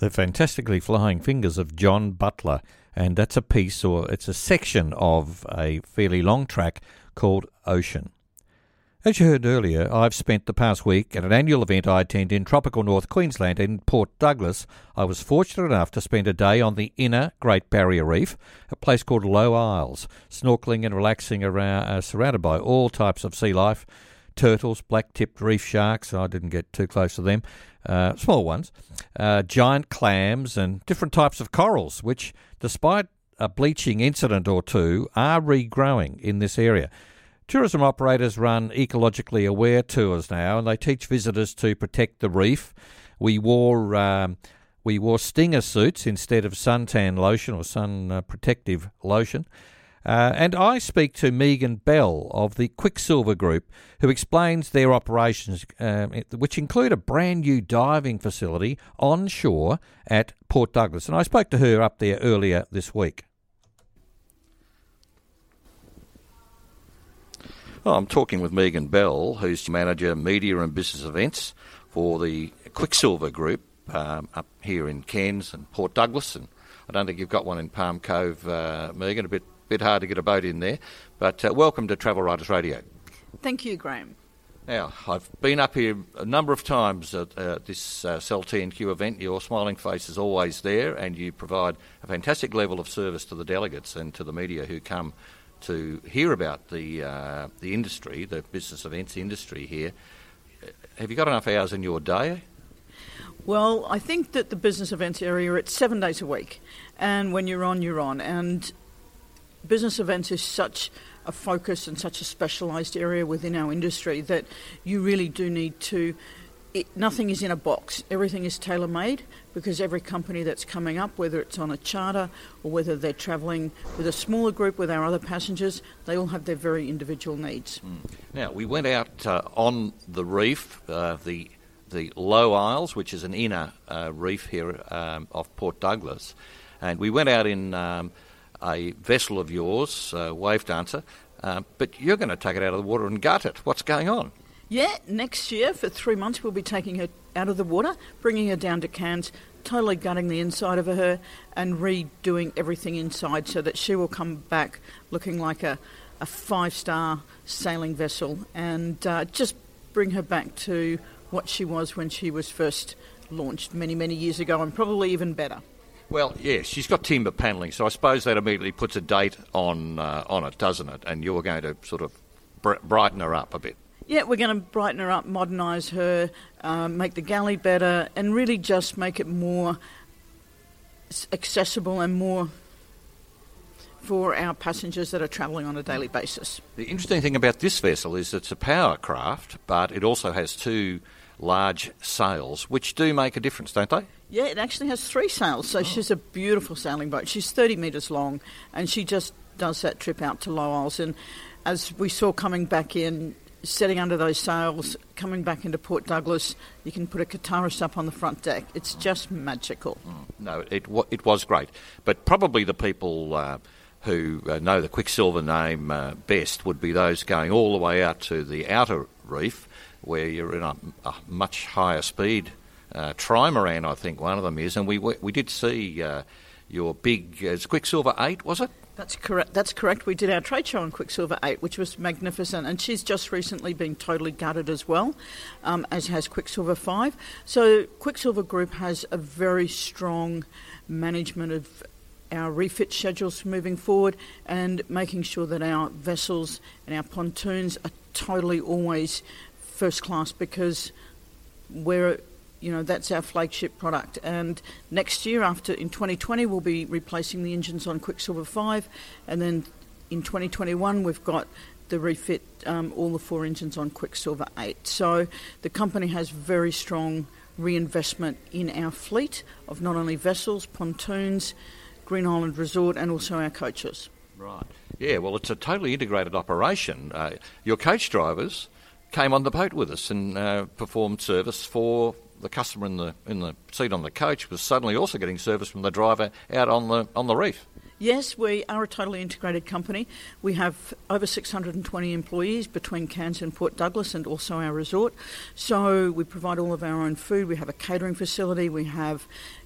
The Fantastically Flying Fingers of John Butler, and that's a piece, or it's a section of a fairly long track called Ocean. As you heard earlier, I've spent the past week at an annual event I attend in tropical North Queensland in Port Douglas. I was fortunate enough to spend a day on the inner Great Barrier Reef, a place called Low Isles, snorkelling and relaxing around, surrounded by all types of sea life, turtles, black-tipped reef sharks, I didn't get too close to them, small ones, giant clams and different types of corals, which, despite a bleaching incident or two, are regrowing in this area. Tourism operators run ecologically aware tours now, and they teach visitors to protect the reef. We wore stinger suits instead of suntan lotion or sun protective lotion. And I speak to Megan Bell of the Quicksilver Group, who explains their operations, which include a brand new diving facility on shore at Port Douglas. And I spoke to her up there earlier this week. Well, I'm talking with Megan Bell, who's Manager Media and Business Events for the Quicksilver Group up here in Cairns and Port Douglas. And I don't think you've got one in Palm Cove, Megan, a bit hard to get a boat in there. But welcome to Travel Writers Radio. Thank you, Graham. Now, I've been up here a number of times at this Cell T&Q event. Your smiling face is always there, and you provide a fantastic level of service to the delegates and to the media who come to hear about the industry, the business events industry here. Have you got enough hours in your day? Well, I think that the business events area, it's 7 days a week. And when you're on, you're on. And business events is such a focus and such a specialised area within our industry that you really do need to... nothing is in a box. Everything is tailor-made because every company that's coming up, whether it's on a charter or whether they're travelling with a smaller group with our other passengers, they all have their very individual needs. Now, we went out on the reef, the Low Isles, which is an inner reef here off Port Douglas, and we went out in a vessel of yours, Wave Dancer, but you're going to take it out of the water and gut it. What's going on? Yeah, next year for 3 months we'll be taking her out of the water, bringing her down to Cairns, totally gutting the inside of her and redoing everything inside so that she will come back looking like a 5-star sailing vessel and just bring her back to what she was when she was first launched many, many years ago, and probably even better. Well, yes, she's got timber panelling, so I suppose that immediately puts a date on it, doesn't it? And you're going to sort of brighten her up a bit. Yeah, we're going to brighten her up, modernise her, make the galley better, and really just make it more accessible and more for our passengers that are travelling on a daily basis. The interesting thing about this vessel is it's a power craft, but it also has 2 large sails, which do make a difference, don't they? Yeah, it actually has 3 sails, so she's a beautiful sailing boat. She's 30 metres long, and she just does that trip out to Low Isles. And as we saw coming back in, setting under those sails, coming back into Port Douglas, you can put a guitarist up on the front deck. It's just magical. No, it was great. But probably the people who know the Quicksilver name best would be those going all the way out to the outer reef, where you're in a much higher speed trimaran, I think one of them is. And we did see your big Quicksilver 8, was it? That's correct. We did our trade show on Quicksilver 8, which was magnificent, and she's just recently been totally gutted as well, as has Quicksilver 5. So Quicksilver Group has a very strong management of our refit schedules moving forward and making sure that our vessels and our pontoons are totally always first class, because that's our flagship product. And next year, in 2020, we'll be replacing the engines on Quicksilver 5. And then in 2021, we've got the refit, all the 4 engines on Quicksilver 8. So the company has very strong reinvestment in our fleet of not only vessels, pontoons, Green Island Resort, and also our coaches. Right. Yeah, well, it's a totally integrated operation. Your coach drivers came on the boat with us and performed service for the customer in the seat on the coach, was suddenly also getting service from the driver out on the reef. Yes, we are a totally integrated company. We have over 620 employees between Cairns and Port Douglas, and also our resort. So we provide all of our own food. We have a catering facility. We have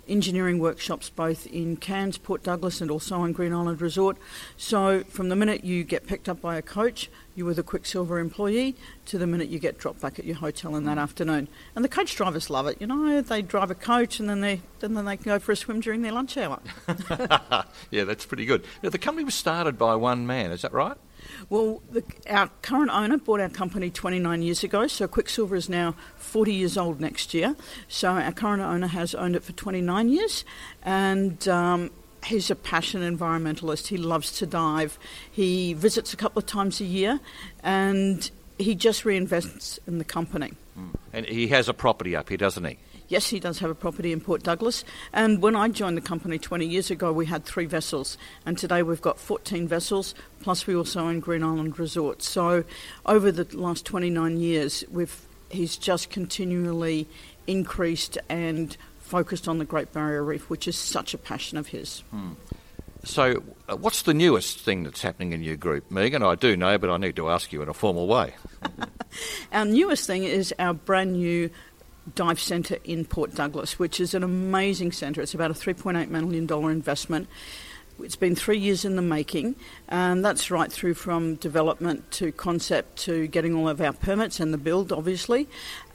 engineering workshops both in Cairns, Port Douglas and also on Green Island Resort. So from the minute you get picked up by a coach, you were the Quicksilver employee, to the minute you get dropped back at your hotel in that afternoon. And the coach drivers love it. You know, they drive a coach and then they can go for a swim during their lunch hour. Yeah, that's pretty good. Now, the company was started by one man, is that right? Well, our current owner bought our company 29 years ago, so Quicksilver is now 40 years old next year. So our current owner has owned it for 29 years, and he's a passionate environmentalist. He loves to dive. He visits a couple of times a year, and he just reinvests in the company. And he has a property up here, doesn't he? Yes, he does have a property in Port Douglas. And when I joined the company 20 years ago, we had 3 vessels. And today we've got 14 vessels, plus we also own Green Island Resort. So over the last 29 years, he's just continually increased and focused on the Great Barrier Reef, which is such a passion of his. So what's the newest thing that's happening in your group, Megan? I do know, but I need to ask you in a formal way. Our newest thing is our brand new dive centre in Port Douglas, which is an amazing centre. It's about a $3.8 million investment. It's been 3 years in the making, and that's right through from development to concept to getting all of our permits and the build, obviously.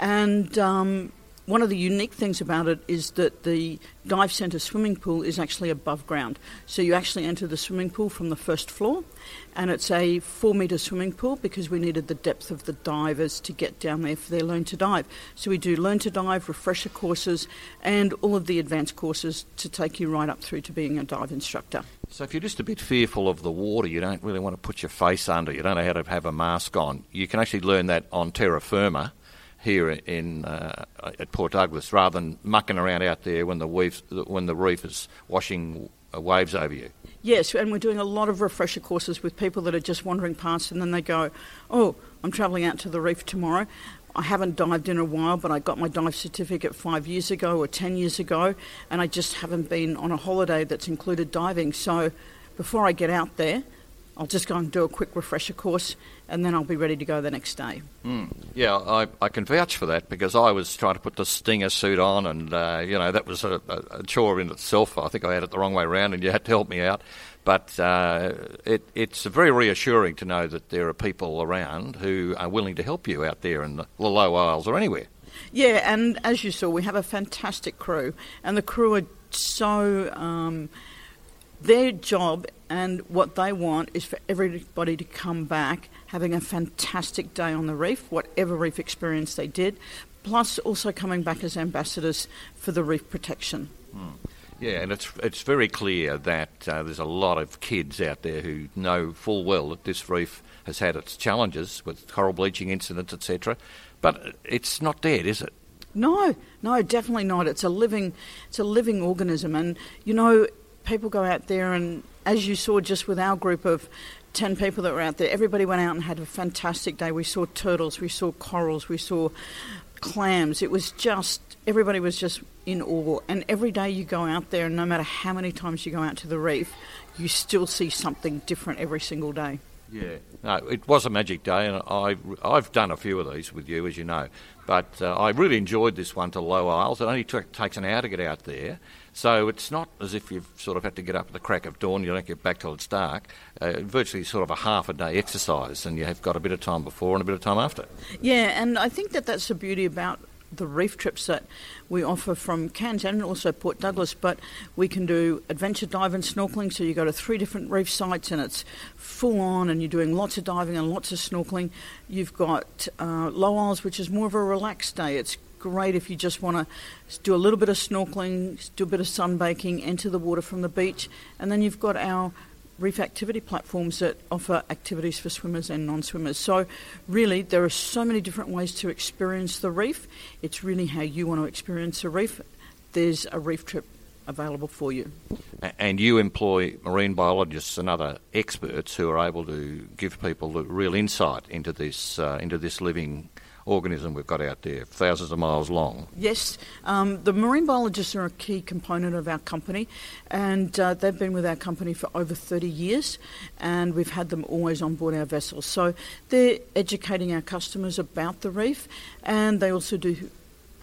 And one of the unique things about it is that the dive centre swimming pool is actually above ground. So you actually enter the swimming pool from the first floor, and it's a 4-metre swimming pool because we needed the depth of the divers to get down there for their Learn to Dive. So we do Learn to Dive, refresher courses, and all of the advanced courses to take you right up through to being a dive instructor. So if you're just a bit fearful of the water, you don't really want to put your face under, you don't know how to have a mask on, you can actually learn that on terra firma here at Port Douglas, rather than mucking around out there when the reef is washing waves over you. Yes, and we're doing a lot of refresher courses with people that are just wandering past, and then they go, oh, I'm travelling out to the reef tomorrow. I haven't dived in a while, but I got my dive certificate 5 years ago or 10 years ago, and I just haven't been on a holiday that's included diving. So before I get out there, I'll just go and do a quick refresher course, and then I'll be ready to go the next day. Yeah, I can vouch for that, because I was trying to put the Stinger suit on, and that was a chore in itself. I think I had it the wrong way around, and you had to help me out. But it's very reassuring to know that there are people around who are willing to help you out there in the low isles or anywhere. Yeah, and as you saw, we have a fantastic crew, and the crew are so... their job and what they want is for everybody to come back having a fantastic day on the reef, whatever reef experience they did, plus also coming back as ambassadors for the reef protection. Yeah, and it's very clear that there's a lot of kids out there who know full well that this reef has had its challenges with coral bleaching incidents, etc. But it's not dead, is it? No, definitely not. It's a living organism, and people go out there, and as you saw just with our group of 10 people that were out there, everybody went out and had a fantastic day. We saw turtles, we saw corals, we saw clams. It was just, everybody was just in awe. And every day you go out there, and no matter how many times you go out to the reef, you still see something different every single day. Yeah, no, it was a magic day, and I've done a few of these with you, as you know. But I really enjoyed this one to Low Isles. It only takes an hour to get out there. So it's not as if you've sort of had to get up at the crack of dawn, you don't get back till it's dark. Virtually sort of a half a day exercise, and you have got a bit of time before and a bit of time after. Yeah, and I think that's the beauty about the reef trips that we offer from Cairns and also Port Douglas, but we can do adventure dive and snorkelling, so you go to 3 different reef sites and it's full on and you're doing lots of diving and lots of snorkelling. You've got Low Isles, which is more of a relaxed day. It's great if you just want to do a little bit of snorkelling, do a bit of sunbaking, enter the water from the beach, and then you've got our reef activity platforms that offer activities for swimmers and non-swimmers. So really there are so many different ways to experience the reef. It's really how you want to experience a reef. There's a reef trip available for you. And you employ marine biologists and other experts who are able to give people the real insight into this living organism we've got out there, thousands of miles long. Yes, the marine biologists are a key component of our company, and they've been with our company for over 30 years, and we've had them always on board our vessels. So they're educating our customers about the reef, and they also do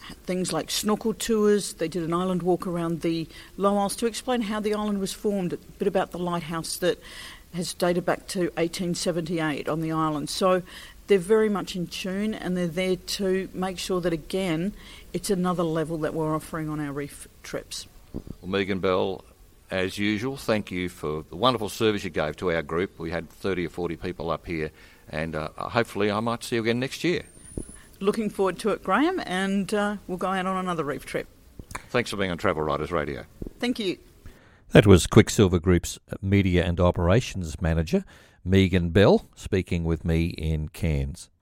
things like snorkel tours. They did an island walk around the Low Isles to explain how the island was formed, a bit about the lighthouse that has dated back to 1878 on the island. So they're very much in tune, and they're there to make sure that, again, it's another level that we're offering on our reef trips. Well, Megan Bell, as usual, thank you for the wonderful service you gave to our group. We had 30 or 40 people up here, and hopefully I might see you again next year. Looking forward to it, Graham, and we'll go out on another reef trip. Thanks for being on Travel Writers Radio. Thank you. That was Quicksilver Group's Media and Operations Manager, Megan Bell, speaking with me in Cairns.